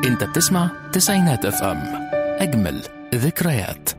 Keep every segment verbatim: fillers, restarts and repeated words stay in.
انت بتسمع تسعينات اف ام، اجمل ذكريات.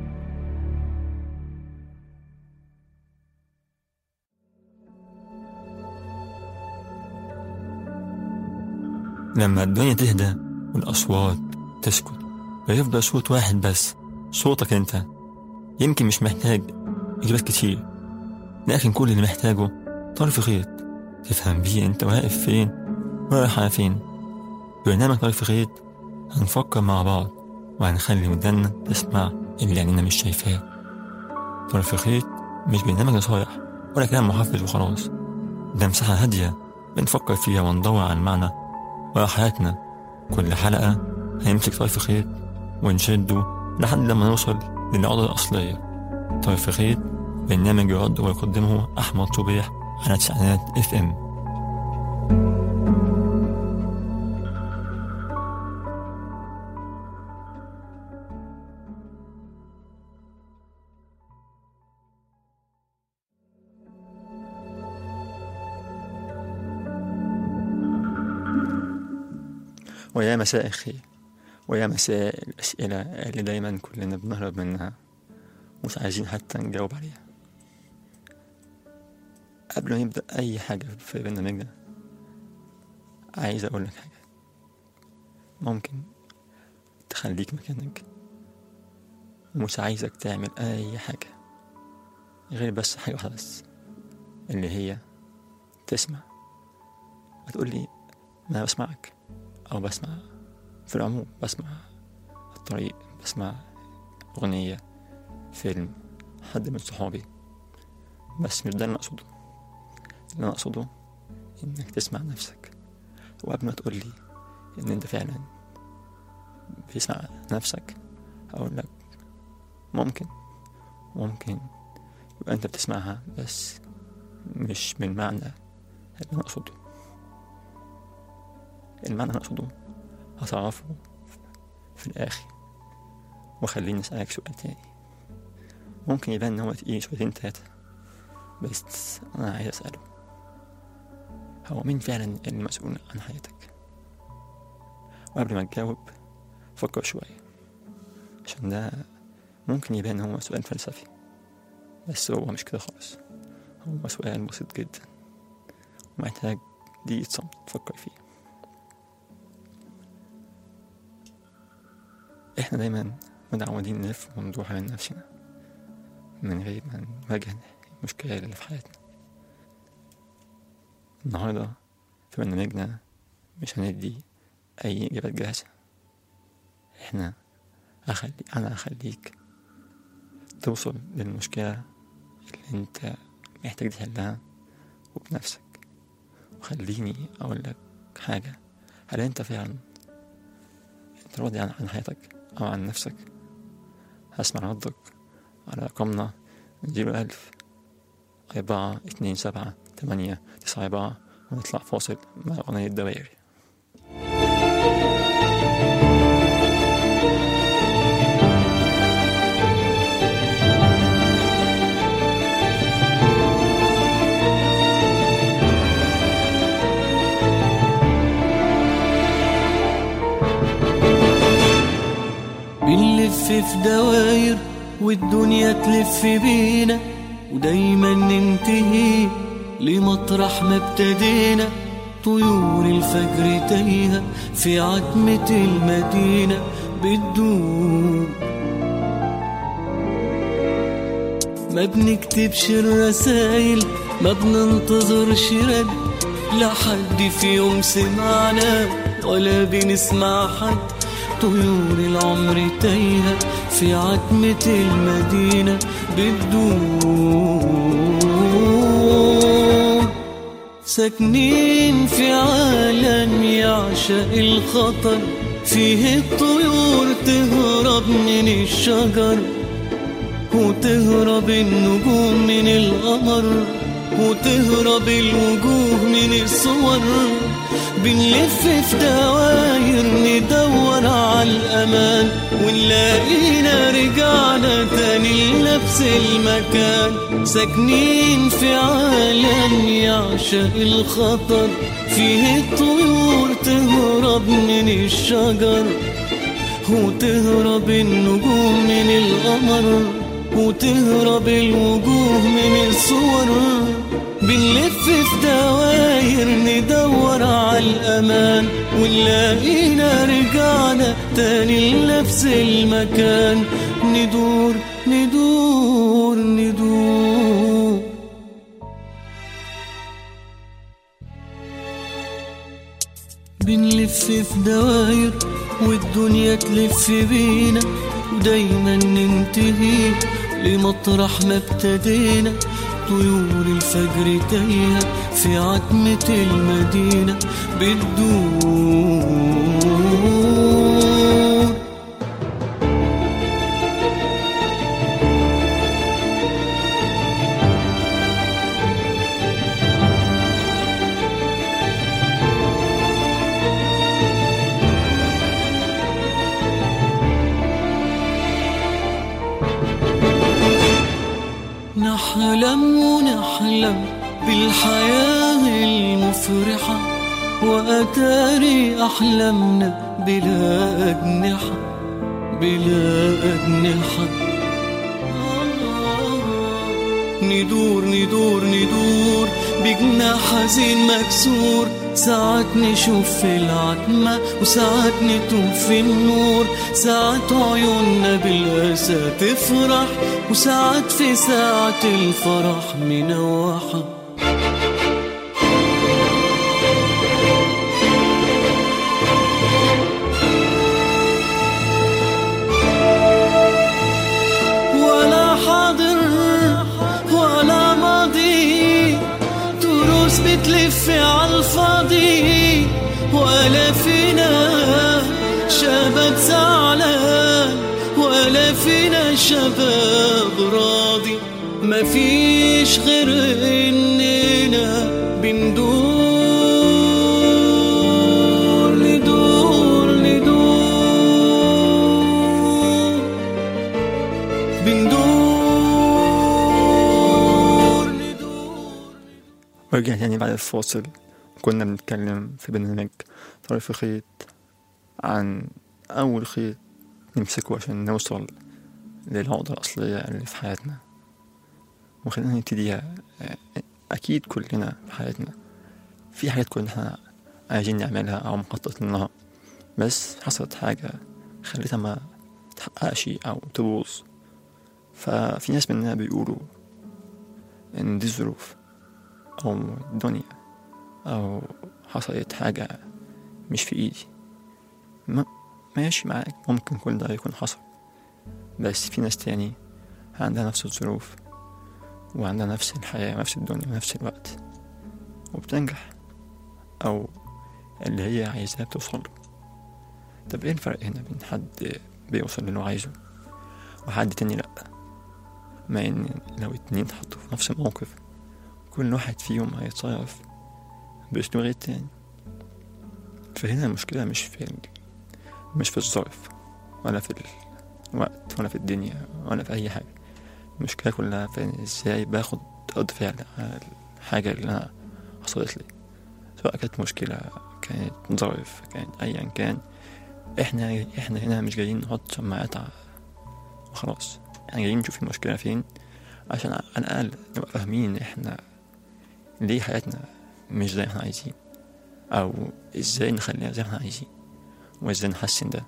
لما الدنيا تهدى والأصوات تسكت ويفضل صوت واحد بس، صوتك انت. يمكن مش محتاج إجابات كتير، لكن كل اللي محتاجه طرف خيط تفهم بيه انت واقف فين ورايح على فين. برنامج طرف خيط هنفكر مع بعض وهنخلي ودنا تسمع اللي عينينا مش شايفاه. طرف خيط مش برنامج نصايح ولا كلام محفز وخلاص، ده مساحة هادية بنفكر فيها وندور على المعنى ورا حياتنا. كل حلقة هنمسك طرف خيط ونشده لحد لما نوصل للعضلة الأصلية. طرف خيط برنامج يرد ويقدمه أحمد صبيح على تسعينات اف ام. ويا مساء الخير، ويا مساء الأسئلة اللي دايما كلنا بنهرب منها ومش عايزين حتى نجاوب عليها. قبل ما نبدأ أي حاجة في برنامجنا عايز أقول لك حاجة، ممكن تخليك مكانك ومش عايزك تعمل أي حاجة غير بس حاجة واحدة بس، اللي هي تسمع. هتقولي ما أنا بسمعك أو بسمع في العموم، بسمع الطريق، بسمع أغنية، فيلم، حد من صحابي، بس مش ده اللي أقصده. اللي أنا أقصده إنك تسمع نفسك. وقبل ما تقولي إن أنت فعلا بتسمع نفسك أقول لك ممكن ممكن يبقى أنت بتسمعها بس مش بالمعنى اللي أنا أقصده. المعنى اللي أنا أقصده هتعرفه في الآخر. وخليني أسألك سؤال تاني، ممكن يبان إن هو تقيل شويتين تلاتة، بس أنا عايز أسأله، هو مين فعلا المسؤول عن حياتك؟ وقبل ما تجاوب فكر شوية، عشان ده ممكن يبان هو سؤال فلسفي، بس هو مش كده خالص. هو سؤال بسيط جدا ومحتاج دقيقة صمت تفكر فيه. احنا دايما متعودين نلف وندور حوالين نفسنا من غير ما نواجه المشكلة اللي في حياتنا. النهاردة في برنامجنا مش هندي أي إجابات جاهزة، احنا أخلي أنا أخليك توصل للمشكلة اللي انت محتاج تحلها وبنفسك. وخليني أقول لك حاجة، هل انت فعلا انت راضي عن حياتك أو عن نفسك؟ هسمع ردك على رقمنا زيرو ألف أربعة اتنين سبعة تمانية تسعة أربعة، ونطلع فاصل مع أغنية دوائر. بنلف في دواير والدنيا تلف بينا، ودايما ننتهي لمطرح ما ابتدينا. طيور الفجر تايهة في عتمة المدينة بتدوب، ما بنكتبش الرسايل، ما بننتظرش رد لحد في يوم سمعنا ولا بنسمع حد. طيور العمر تايهة في عتمة المدينة بتدور، ساكنين في عالم يعشق الخطر، فيه الطيور تهرب من الشجر وتهرب النجوم من القمر وتهرب الوجوه من الصور. بنلف في دواير ندور على الأمان، ونلاقينا رجعنا تاني لنفس المكان. ساكنين في عالم يعشق الخطر، فيه الطيور تهرب من الشجر، وتهرب النجوم من القمر، وتهرب الوجوه من الصور. بنلف في دواير ندور على الأمان، ونلاقينا رجعنا تاني لنفس المكان. ندور ندور ندور بنلف في دواير والدنيا تلف بينا، ودايما ننتهي لمطرح ما ابتدينا. طيور الفجر تايهة في عتمة المدينة بتدور. نحلم ونحلم بالحياة المفرحة، وأتاري أحلامنا بلا أجنحة بلا أجنحة. ندور ندور ندور بجناح حزين مكسور، ساعات نشوف في العتمة وساعات نتوه في النور. ساعات عيوننا بالأسى تفرح، وساعات في ساعة الفرح منوحة. ولا حاضر ولا ماضي، تروس بتلف عالفاضي، ولا فينا شباب زعلان، ولا فينا شباب راضي. مفيش غير إننا بندور ندور ندور بندور ندور. ورجع تاني بعد الفاصل. كنا بنتكلم في برنامج طرف خيط عن أول خيط نمسكه عشان نوصل للعقدة الأصلية اللي في حياتنا. وخلينا نبتديها. أكيد كلنا في حياتنا في حاجات كنا عايزين نعملها أو مخطط لها، بس حصلت حاجة خلتها ما تحققش أو تبوظ. ففي ناس مننا بيقولوا إن دي الظروف أو الدنيا أو حصلت حاجة مش في إيدي. ما ماشي معاك، ممكن كل ده يكون حصل، بس في ناس تاني عندها نفس الظروف وعندها نفس الحياة ونفس الدنيا ونفس الوقت وبتنجح، أو اللي هي عايزاه بتوصل. طب ايه الفرق هنا بين حد بيوصل للي عايزه وحد تاني لأ؟ ما ان لو اتنين تحطوا في نفس الموقف كل واحد فيهم هيتصرف بأسلوب غير التاني. فهنا المشكلة مش في مش في الظرف ولا في الوقت ولا في الدنيا ولا في أي حاجة. المشكلة كلها في ازاي باخد رد فعل على الحاجة اللي أنا حصلت لي، سواء كانت مشكلة كانت ظرف كانت أيا كان. احنا احنا هنا مش جايين نحط سماعات وخلاص، احنا جايين نشوف المشكلة فين عشان على الأقل نبقى فاهمين احنا ليه حياتنا مش زي ما احنا عايزين، أو ازاي نخليها زي ما احنا عايزين وازاي نحسن ده.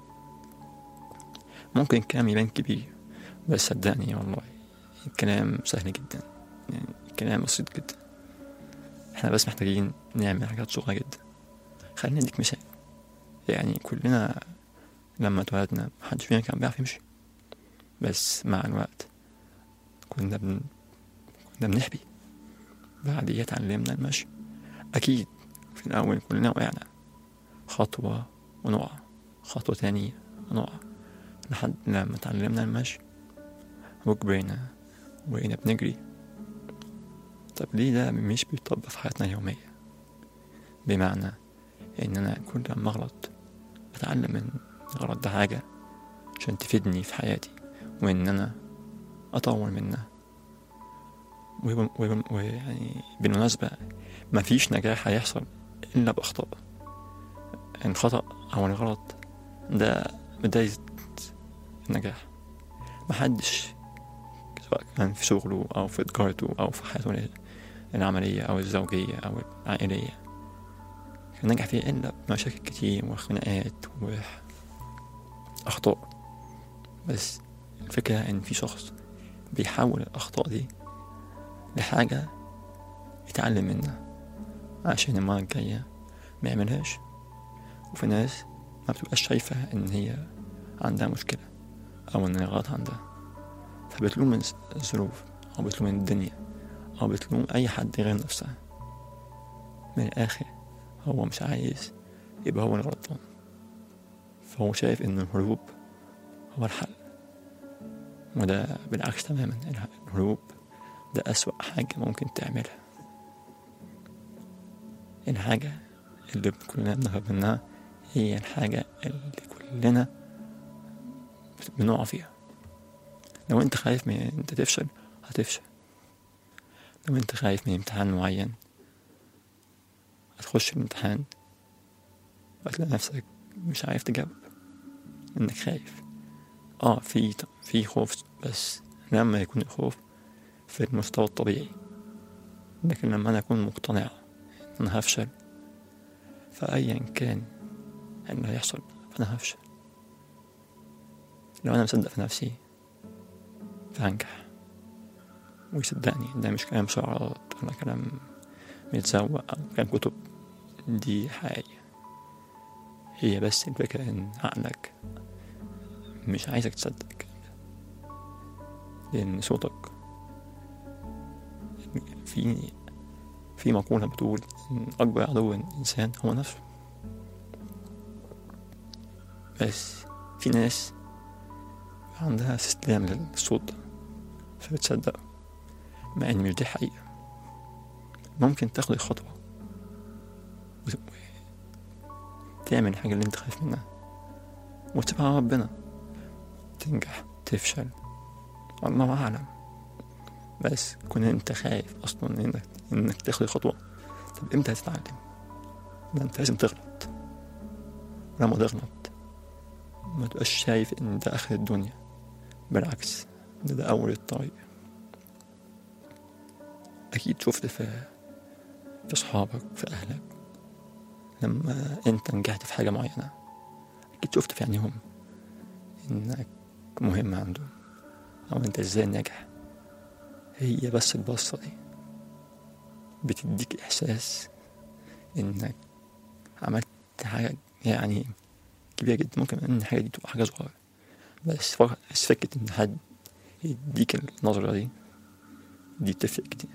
ممكن الكلام يبان كبير، بس صدقني والله الكلام سهل جدا، يعني الكلام بسيط جدا. احنا بس محتاجين نعمل حاجات صغيرة جدا. خلينا نديك مثال. يعني كلنا لما اتولدنا محدش فينا كان بيعرف يمشي، بس مع الوقت كنا بن... كنا بنحبي. بعديها اتعلمنا المشي. اكيد في الاول كلنا وقعنا خطوة ونقع، خطوة تانية ونقع، لحد لما اتعلمنا المشي وكبرنا وبقينا بنجري. طب ليه ده مش بيطبق في حياتنا اليومية؟ بمعنى إن أنا كل لما أغلط أتعلم من الغلط ده حاجة عشان تفيدني في حياتي، وإن أنا أطور منها. ويعني بالمناسبة مفيش نجاح هيحصل إلا بأخطاء. الخطأ أو الغلط ده بداية النجاح. محدش سواء كان في شغله أو في تجارته أو في حياته العملية أو الزوجية أو العائلية كان نجح فيه إلا بمشاكل كتير وخناقات وأخطاء. بس الفكرة إن في شخص بيحول الأخطاء دي لحاجة يتعلم منها عشان المرة الجاية ما يعملهاش. وفي ناس ما بتبقاش شايفة إن هي عندها مشكلة أو إن غلط عندها، فبتلوم من الظروف أو بتلوم من الدنيا أو بتلوم أي حد غير نفسها. من الآخر هو مش عايز يبقى هو الغلطان، فهو شايف إن الهروب هو الحل، وده بالعكس تماما. الهروب ده أسوأ حاجة ممكن تعملها. الحاجة اللي كلنا بنهرب منها هي الحاجة اللي كلنا بنقع فيها. لو انت خايف من انت تفشل هتفشل. لو انت خايف من امتحان معين هتخش الامتحان وهتلاقي نفسك مش عارف تجاوب انك خايف. اه في في خوف، بس لما يكون الخوف في المستوى الطبيعي. لكن لما انا اكون مقتنع ان انا هفشل فايا كان اللي هيحصل فانا هفشل. لو انا مصدق في نفسي فهنجح. ويصدقني ده مش كلام شعارات ولا كلام متسوق او كلام كتب، دي حقيقة. هي بس الفكرة ان عقلك مش عايزك تصدق، لان صوتك في في مقولة بتقول ان اكبر عدو الانسان هو نفسه. بس في ناس عندها استسلام للصوت ده فبتصدق، مع ان مش دي حقيقة. ممكن تاخد الخطوة وتعمل الحاجة اللي انت خايف منها وتسيبها على ربنا، تنجح تفشل الله أعلم. بس كون انت خايف اصلا انك انك تاخد الخطوة، طب امتى هتتعلم؟ ده انت لازم تغلط. لما تغلط ما تبقاش شايف ان ده اخر الدنيا، بالعكس ده, ده اول الطريق. اكيد شفت في في اصحابك في اهلك لما انت نجحت في حاجة معينة، اكيد شفت في عينيهم انك مهم عندهم او انت ازاي ناجح. هي بس البصة دي بتديك احساس انك عملت حاجة يعني كبيرة جدا. ممكن ان الحاجة دي تبقى حاجة صغيرة، بس فقط بس فكرة ان حد يديك النظرة دي دي بتفرق كتير.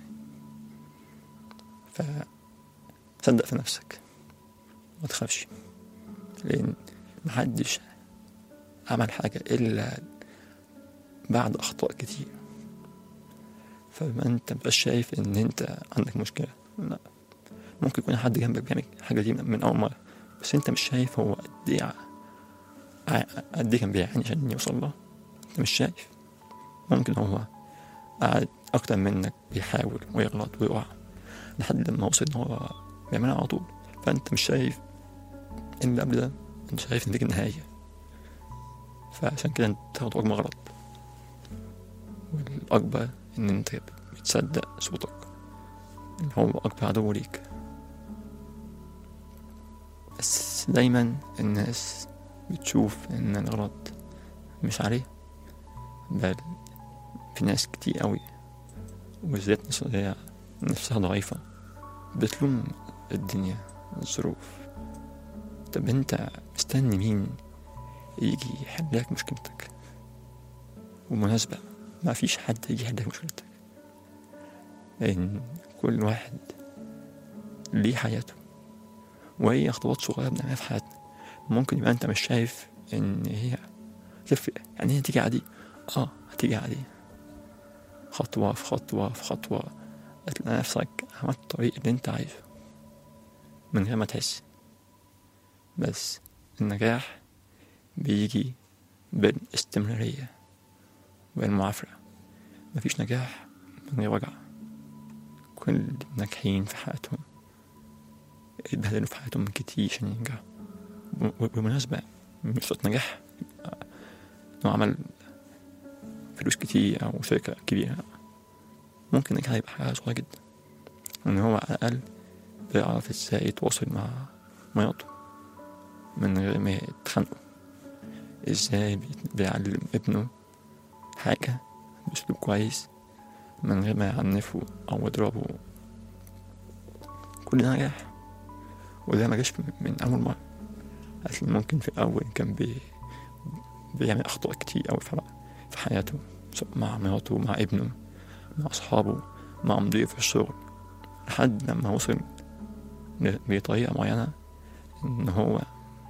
فصدق في نفسك ما تخافش، لان محدش عمل حاجة الا بعد اخطاء كتير. فما انت مبقاش شايف ان انت عندك مشكلة، لا، ممكن يكون حد جنبك بيعمل حاجة دي من اول مرة، بس انت مش شايف هو قد ايه قد ايه كان بيعاني عشان يوصل له. انت مش شايف. ممكن هو قاعد اكتر منك بيحاول ويغلط ويقع لحد لما وصل ان هو بيعملها على طول، فانت مش شايف اللي قبل ده. انت شايف ان دي النهاية، فعشان كده انت تاخد اكبر غلط. والاكبر ان انت بتصدق صوتك اللي هو اكبر عدو ليك. بس دايما الناس بتشوف ان الغلط مش عليه، بل في ناس كتير قوي وبالذات ناس اللي هي نفسها ضعيفة بتلوم الدنيا الظروف. طب انت مستني مين يجي يحلك مشكلتك؟ ومناسبة ما فيش حد يجي يحلك مشكلتك، لأن كل واحد ليه حياته، وهي خطوات صغيرة بنعملها في حياتنا. ممكن يبقى انت مش شايف ان هي تفرق، يعني هي تيجي عادي، اه هتيجي عادي، خطوة في خطوة في خطوة هتلاقي نفسك عملت الطريق اللي انت عايزه من غير ما تحس. بس النجاح بيجي بالاستمرارية والمعافرة. مفيش نجاح من غير وجع. كل الناجحين في حياتهم اتبهدلوا في حياتهم من كتير عشان ينجحوا. وبالمناسبة مش شرط نجاح إنه عمل فلوس كتير أو شركة كبيرة، ممكن نجاح يبقى حاجة صغيرة جدا، إن هو على الأقل بيعرف إزاي يتواصل مع مراته من غير ما يتخانقوا، إزاي بيعلم ابنه حاجة بأسلوب كويس من غير ما يعنفه أو يضربه. كل ده نجاح، وده ما جاش من أول مرة. أصل ممكن في الأول كان بي بيعمل أخطاء كتير أوي في حياته، سواء مع مراته، مع ابنه، مع أصحابه، مع مديره في الشغل، لحد لما وصل بطريقة معينة إن هو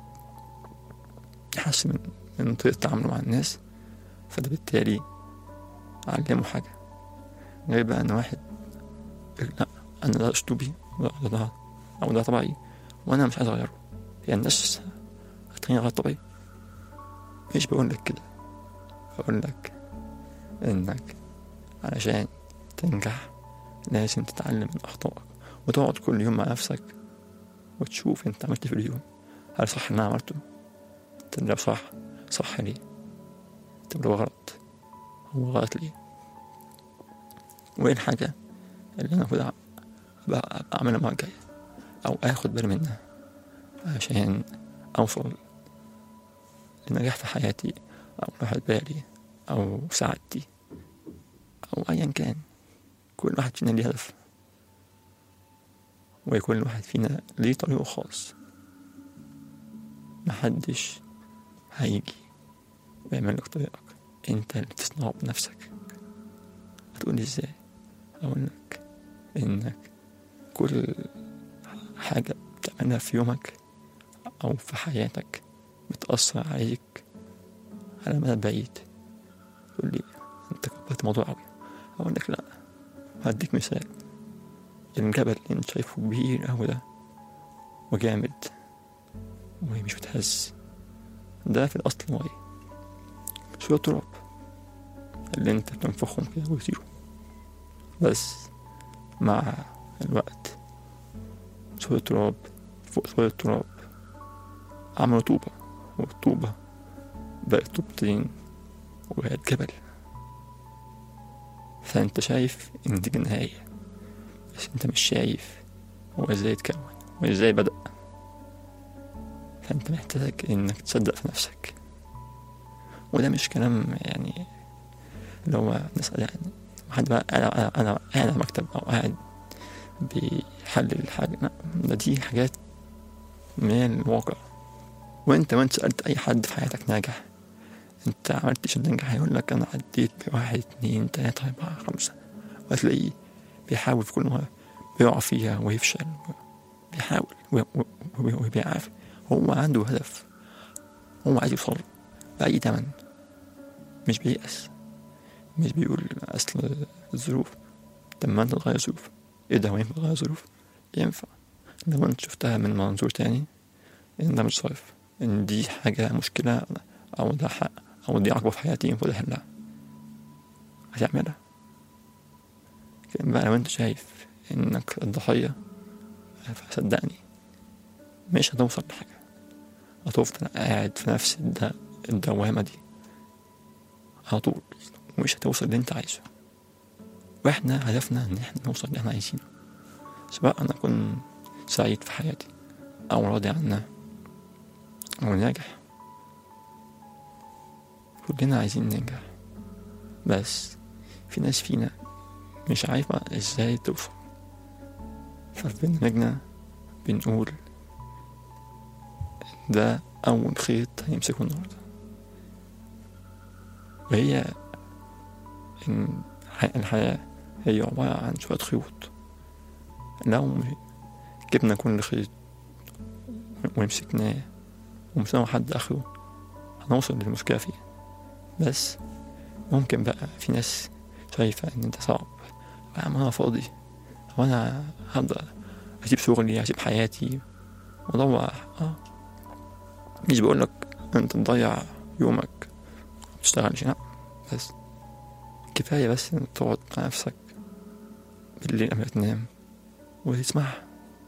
يحسن من طريقة تعامله مع الناس، فده بالتالي علمه حاجة. غير بقى إن واحد لا أنا ده أسلوبي ده ده أو ده طبيعي وأنا مش عايز أغيره، هي الناس هتخليني أغير طبيعي. مش بقول لك كده، بقول لك إنك علشان تنجح لازم تتعلم من أخطائك، وتقعد كل يوم مع نفسك وتشوف أنت عملت في اليوم هل صح اللي أنا عملته؟ طب لو صح صح ليه؟ طب لو غلط هو غلط ليه؟ وإيه الحاجة اللي أنا المفروض أعملها المرة الجاية أو آخد بالي منها عشان أوصل لنجاح في حياتي أو راحة بالي أو سعادتي أو أيا كان. كل واحد فينا ليه هدف، وكل واحد فينا ليه طريقه خاص. محدش هيجي ويعمل لك طريقك، انت اللي تصنعه بنفسك. هتقولي ازاي؟ اقول لك انك كل حاجة بتعملها في يومك او في حياتك بتأثر عليك على المدى البعيد. تقول لي انت كبرت الموضوع قوي، اقول لك لا. هديك مثال، الجبل اللي انت شايفه كبير اوي ده وجامد ومش بتهز، ده في الاصل مية، شوية تراب اللي انت بتنفخهم كده ويطيروا. بس مع الوقت شوية تراب فوق شوية تراب عملوا طوبة، والطوبة بقت طوبتين وبقت جبل. فانت شايف النتيجة النهائية، بس انت مش شايف هو ازاي اتكون وازاي بدأ. فانت محتاج انك تصدق في نفسك. وده مش كلام يعني اللي هو نسأل يعني واحد بقى انا انا قاعد على مكتب او قاعد بيحلل الحاجة، لا، ده دي حاجات من الواقع. وانت وانت سألت اي حد في حياتك ناجح انت عملت عشان تنجح، هيقول لك انا عديت بواحد اتنين تلاتة اربعة خمسة، وهتلاقيه بيحاول في كل مرة بيقع فيها ويفشل، بيحاول وبيعافر. هو عنده هدف، هو عايز يوصل بأي تمن، مش بييأس، مش بيقول أصل الظروف. طب ما انت تغير ظروف، ايه ده؟ هو ينفع تغير ظروف؟ ينفع لو انت شفتها من منظور تاني، ان ده مش صرف، ان دي حاجة مشكلة او ده حق او دي عقبة في حياتي ينفع احلها، هتعملها. لكن بقى لو انت شايف انك الضحية، فصدقني مش هتوصل لحاجة، هتفضل قاعد في نفس الدوامة دي على طول، ومش هتوصل اللي انت عايزه. واحنا هدفنا ان احنا نوصل اللي احنا عايزينه، سواء انا اكون سعيد في حياتي او راضي عنها او ناجح. كلنا عايزين ننجح، بس في ناس فينا مش عارفة ازاي توصل. ففي برنامجنا بنقول ده اول خيط هيمسكه النهارده، وهي ان الحياة هي عبارة عن شوية خيوط. لو جبنا كل خيط ومسكناه ومسكناه حد اخره هنوصل للمشكلة فيه. بس ممكن بقى في ناس شايفة ان ده صعب، انا فاضي وانا هبدأ اسيب شغلي اسيب حياتي وادور اه مش بقولك انت تضيع يومك متشتغلش، لأ، بس كفاية بس انك تقعد مع نفسك بالليل قبل ما تنام وتسمعها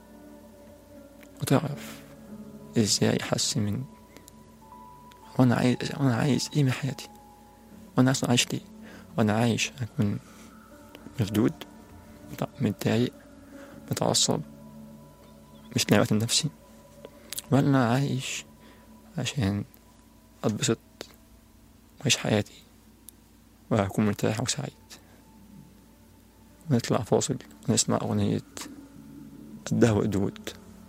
وتعرف ازاي احسن من وانا عايز وانا عايز ايه من حياتي، وانا اصلا عايش ليه، وانا عايش اكون مردود متضايق متعصب مش لاقي وقت لنفسي، ولا عايش عشان اتبسط وأعيش حياتي وأكون مرتاح وسعيد. ونطلع فاصل ونسمع أغنية قدها وقدود.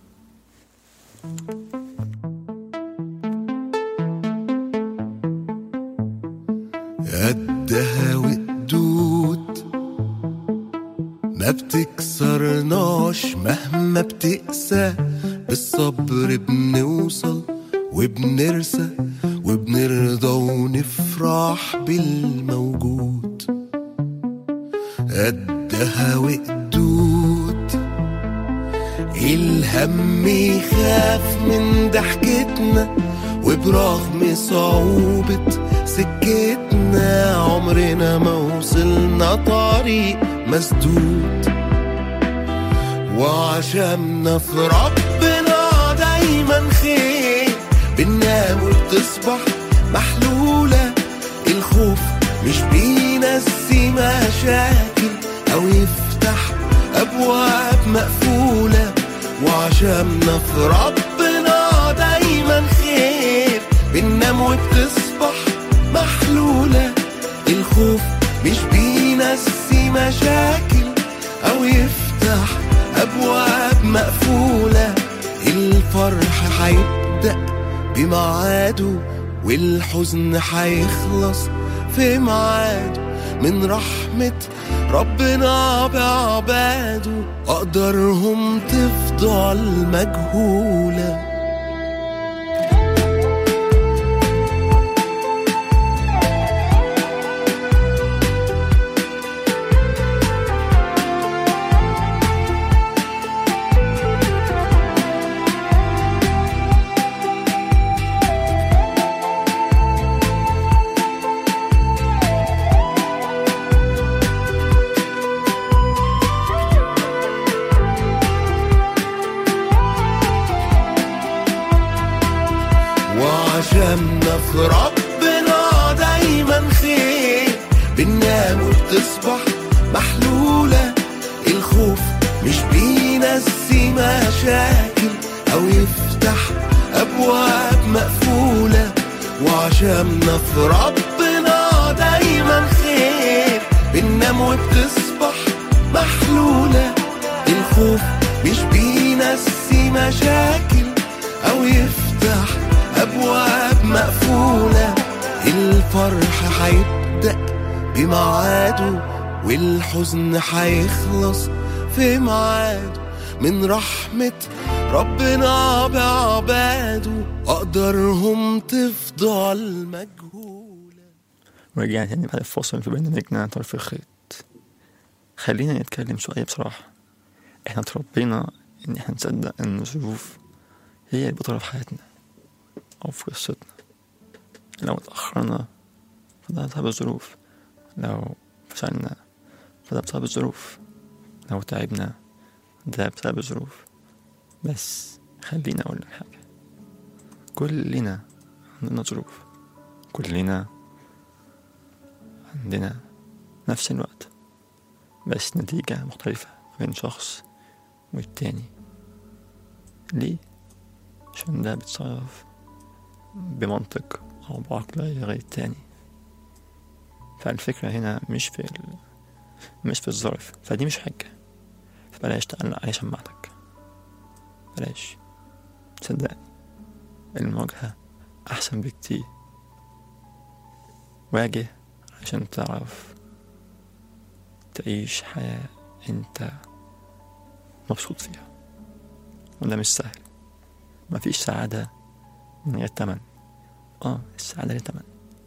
قدها وقدود ما بتكسرناش مهما بتقسى، بالصبر بنوصل وبنرسى وبنرضى ونفرح بالموجود. قدها وقدود الهم يخاف من ضحكتنا، وبرغم صعوبة سكتنا عمرنا ما وصلنا طريق مسدود. وعشمنا في ربنا دايما خير، بننام وبتصبح محلولة، الخوف مش بينسي مشاكل أو يفتح أبواب مقفولة. وعشمنا في ربنا دايما خير، بننام وبتصبح محلولة، الخوف مش بينسي مشاكل أو يفتح أبواب مقفولة. الفرح هيبدأ بمعاده والحزن هيخلص في ميعاده، من رحمة ربنا بعباده أقدارهم تفضل مجهولة. وعشمنا في ربنا دايما خير، بننام وبتصبح محلولة، الخوف مش بينسي مشاكل أو يفتح أبواب مقفولة. وعشمنا في ربنا دايما خير، بننام وبتصبح محلولة، الخوف مش بينسي مشاكل أو يفتح أبواب مقفولة. الفرح هيبدأ بمعاده والحزن هيخلص في ميعاده، من رحمة ربنا بعباده أقدارهم تفضل مجهولة. ورجعنا تاني بعد الفاصل في برنامجنا طرف الخيط. خلينا نتكلم شوية بصراحة. احنا اتربينا ان احنا نصدق ان الظروف هي اللي بتطرف في حياتنا أو في قصتنا. لو اتأخرنا فده بسبب الظروف، لو فشلنا فده بسبب الظروف، لو تعبنا ده بسبب الظروف. بس خلينا أقول لك حاجة، كلنا عندنا ظروف، كلنا عندنا نفس الوقت، بس نتيجة مختلفة بين شخص والتاني. ليه؟ عشان ده بيتصرف بمنطق أو بعقل غير التاني. فالفكرة هنا مش في ال... مش في الظرف، فدي مش حاجة. فبلاش تقلق على شماعتك، بلاش. صدقني المواجهة أحسن بكتير. واجه عشان تعرف تعيش حياة انت مبسوط فيها، وده مش سهل. مفيش سعادة من غير تمن. اه السعادة لها تمن،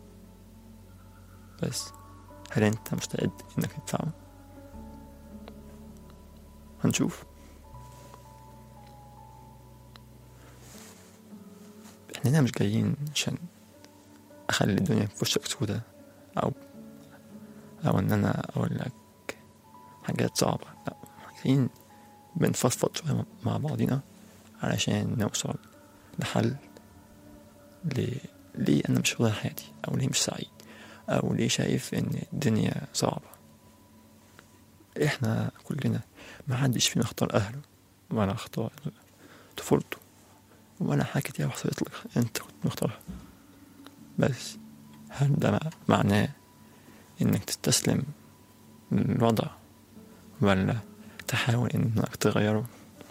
بس هل انت مستعد انك تدفعه؟ هنشوف. احنا هنا مش جايين عشان اخلي الدنيا في وشك سودة او او ان انا اقول لك حاجات صعبة. لا، جايين بنفضفض شوية مع بعضنا علشان نوصل لحل ليه, ليه انا مش راضي حياتي، او ليه مش سعيد، او ليه شايف ان الدنيا صعبة. احنا كلنا ما حدش فينا اختار اهله ولا اختار طفولته ولا حاجة كتير حصلت لك انت كنت مختارها. بس هل ده معناه انك تستسلم للوضع ولا تحاول انك تغيره؟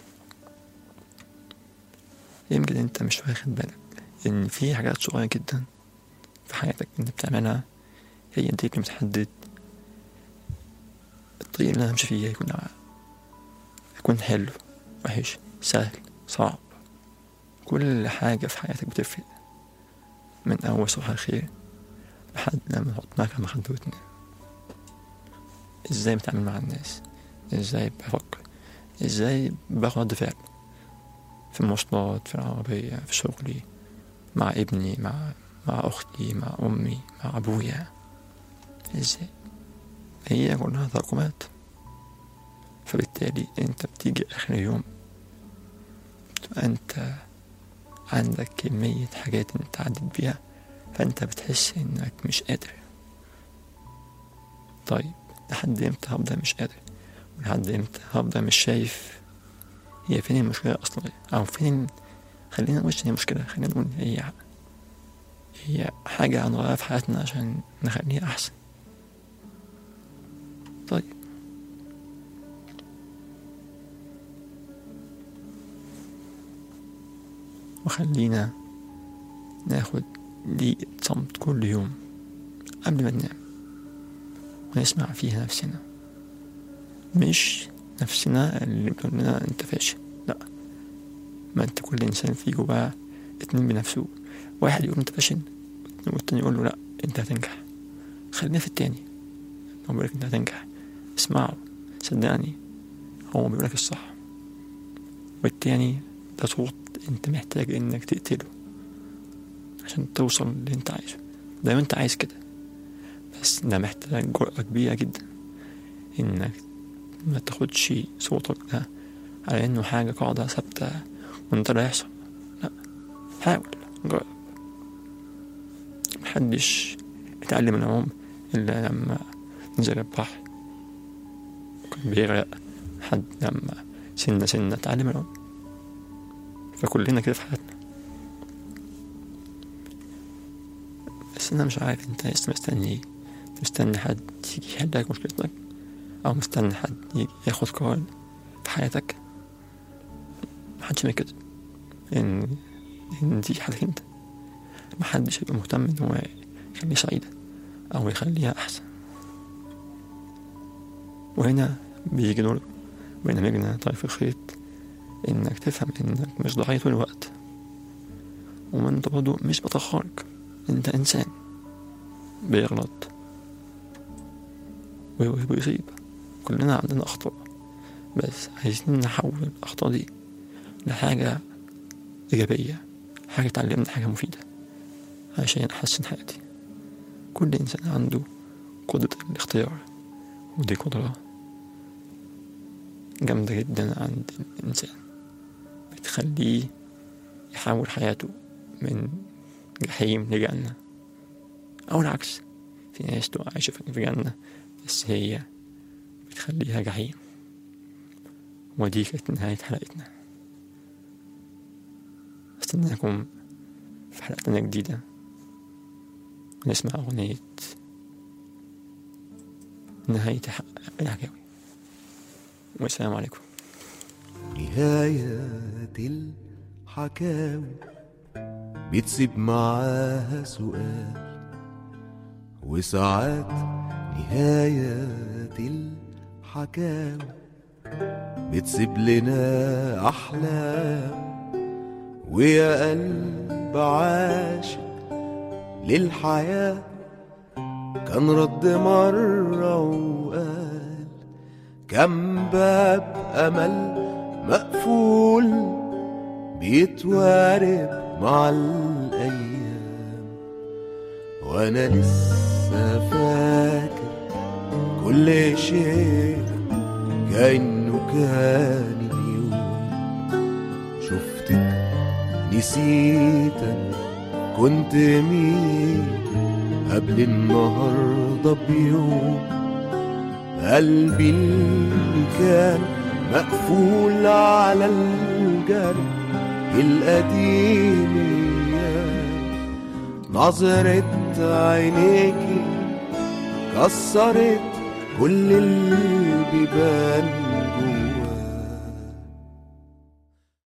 يمكن انت مش واخد بالك ان في حاجات صغيرة جدا في حياتك انت بتعملها هي دي اللي بتحدد الطريق اللي همشي فيه. يكون يكون حلو، وحش، سهل، صعب، كل حاجة في حياتك بتفرق، من أول صباح الخير لحد لما نحط معاك على خد وتنام. ازاي بتعامل مع الناس، ازاي بفكر، ازاي باخد رد فعل في المواصلات، في العربية، في شغلي، مع ابني، مع مع أختي، مع أمي، مع أبويا. ازاي؟ هي كلها تراكمات. فبالتالي انت بتيجي آخر يوم انت عندك كمية حاجات انت عدت بيها، فانت بتحس انك مش قادر. طيب لحد امتى هبدأ مش قادر؟ ولحد امتى هبدأ مش شايف هي فين المشكلة اصلا، او فين؟ خلينا نقول هي مشكلة، خلينا نقول هي هي حاجة هنغيرها في حياتنا عشان نخليها احسن. طيب وخلينا ناخد دقيقة صمت كل يوم قبل ما ننام ونسمع فيها نفسنا، مش نفسنا اللي بتقول لنا انت فاشل، لا، ما انت كل انسان فيه جواه اتنين بنفسه، واحد يقول انت فاشل والتاني يقول له لا انت هتنجح. خلينا في التاني، هو بيقولك انت هتنجح، اسمعه، صدقني هو بيقولك الصح. والتاني ده صوت انت محتاج انك تقتله عشان توصل اللي انت عايزه. دايما انت عايز كده، بس ده محتاج جرأة كبيرة جدا انك ما تاخدش صوتك ده على انه حاجة قاعدة ثابتة وانت لا يحصل. لا، حاول، جرب. محدش اتعلم العوم الا لما نزل البحر وكان بيغرق، حد لما سنة سنة اتعلم العوم. فكلنا كده في حياتنا. بس انا مش عارف انت لسه مستني ايه؟ مستني حد يجي يحلك مشكلتك، او مستني حد يجي ياخد قرار في حياتك؟ محدش من كده، ان ان دي حالك انت. محدش هيبقى مهتم ان هو يخليها سعيدة او يخليها احسن. وهنا بيجي دور برنامجنا طريق الخيط، انك تفهم انك مش ضحية طول الوقت، وانت برضو مش بطل خارق، انت انسان بيغلط ويصيب. كلنا عندنا اخطاء، بس عايزين نحول الاخطاء دي لحاجة ايجابية، حاجة تعلمنا حاجة مفيدة عشان احسن حياتي. كل انسان عنده قدرة الاختيار، ودي قدرة جامدة جدا عند الانسان، بتخليه يحول حياته من جحيم لجنة، او العكس. في ناس تبقى عايشة في جنة بس هي بتخليها جحيم. ودي كانت نهاية حلقتنا. استناكم في حلقتنا جديدة ونسمع أغنية نهاية الحكاوي. والسلام عليكم. نهاية الحكاوي بتسيب معاها سؤال، وساعات نهاية الحكاوي بتسيب لنا أحلام. ويا قلب عاشق للحياة كان رد مرة وقال كم باب أمل مقفول بيتوارب مع الأيام، وأنا لسه فاكر كل شيء كأنه كان اليوم. شفتك نسيتك كنت مين قبل النهاردة بيوم. قلبي اللي كان مقفول على الجرح القديم، نظرة عينيكي كسرت كل البيبان جوا.